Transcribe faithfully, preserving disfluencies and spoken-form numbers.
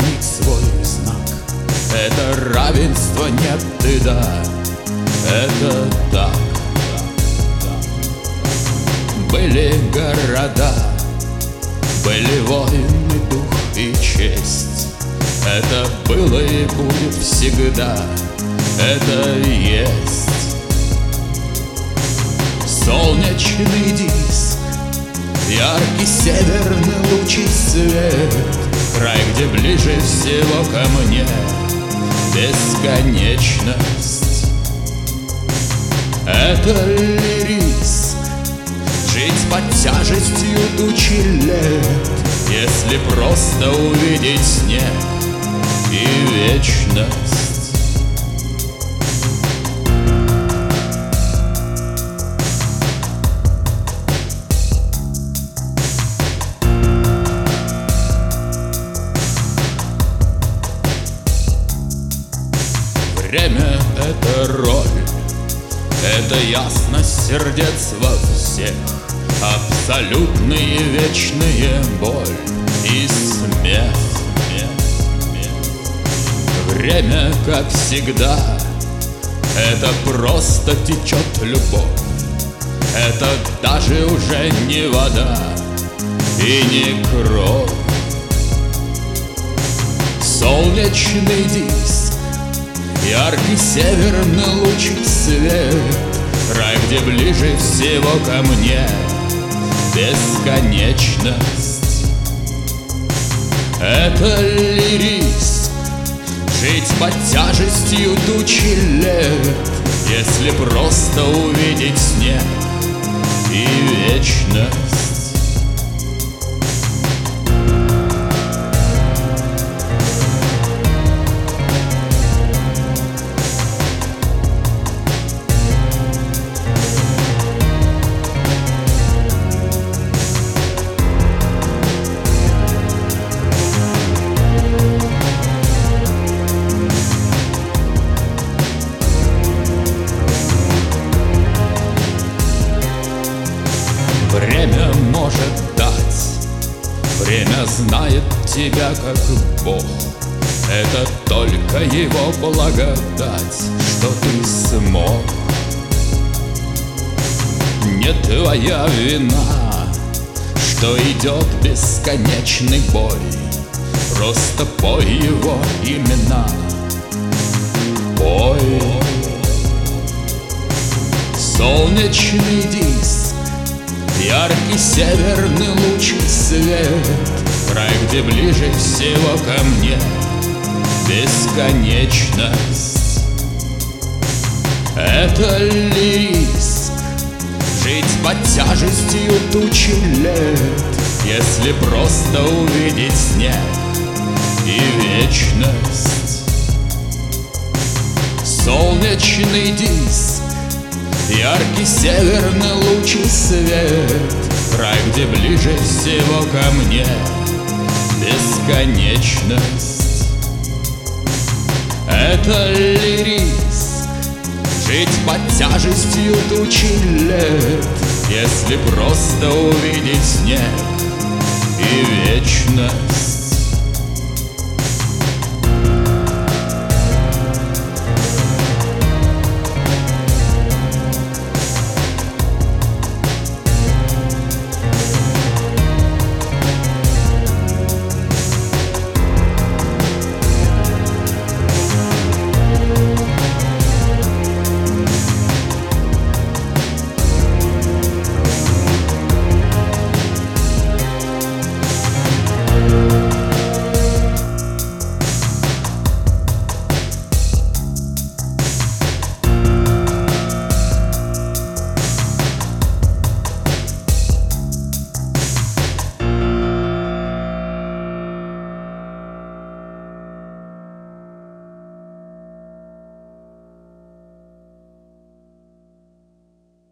хранит свой знак. Это равенство, нет и да, это так. Были города, были войны, дух и честь. Это было и будет всегда, это есть. Солнечный диск, яркий северный луч и свет, край, где ближе всего ко мне бесконечность. Это ли риск жить под тяжестью тучи лет, если просто увидеть снег и вечность? Время — это роль, это ясность сердец во всех, абсолютные вечные боль и смех. Время, как всегда, это просто течет любовь, это даже уже не вода и не кровь. Солнечный диск, яркий северный луч и свет, край, где ближе всего ко мне бесконечность. Это ли риск жить под тяжестью тучи лет, если просто увидеть снег и вечность? Время может дать, время знает тебя как Бог. Это только его благодать, что ты смог. Не твоя вина, что идет бесконечный бой, просто пой его имена, пой. Солнечный диск, яркий северный луч и свет, край, где ближе всего ко мне бесконечность. Это ли риск жить под тяжестью тучи лет, если просто увидеть снег и вечность? Солнечный диск, яркий северный луч и свет, край, где ближе всего ко мне бесконечность. Это ли риск жить под тяжестью тучи лет, если просто увидеть снег и вечность?